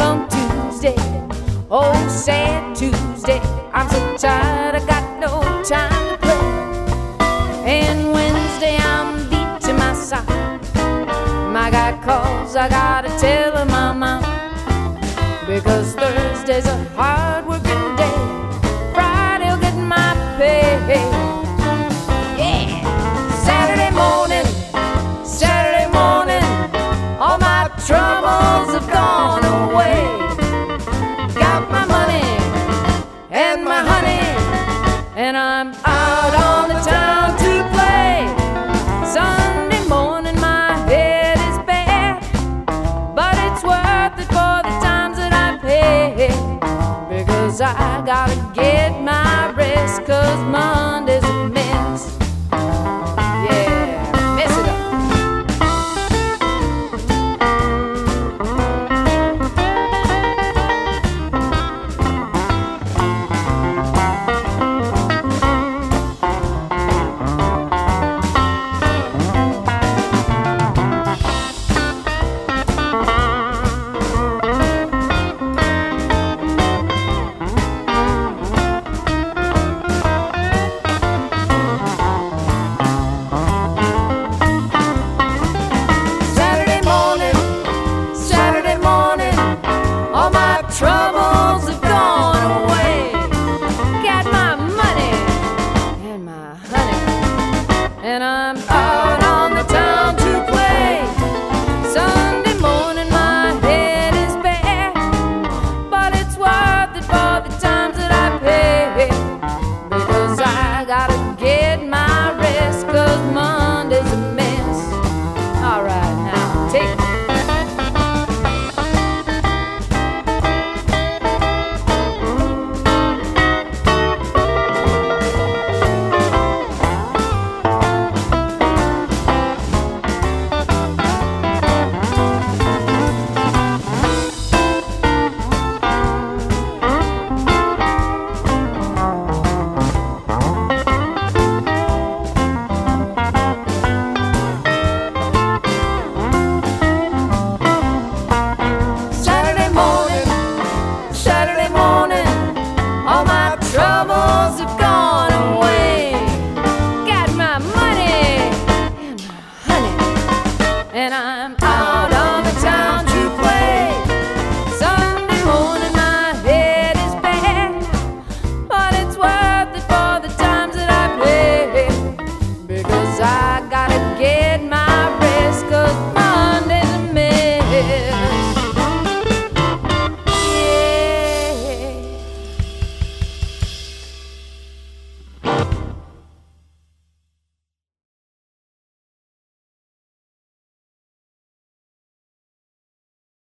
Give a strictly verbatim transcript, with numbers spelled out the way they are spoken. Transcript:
come Tuesday, oh sad Tuesday, I'm so tired, I got no time to play. And Wednesday I'm beat to my side. My guy calls, I gotta tell him I'm out, because Thursday's a hard working day. Friday'll get my pay. Yeah, Saturday morning, Saturday morning, all my troubles have gone away. Got my money and my honey, and I'm out on the town to play. Sunday morning my head is bad, but it's worth it for the times that I pay, because I gotta get my rest, 'cause my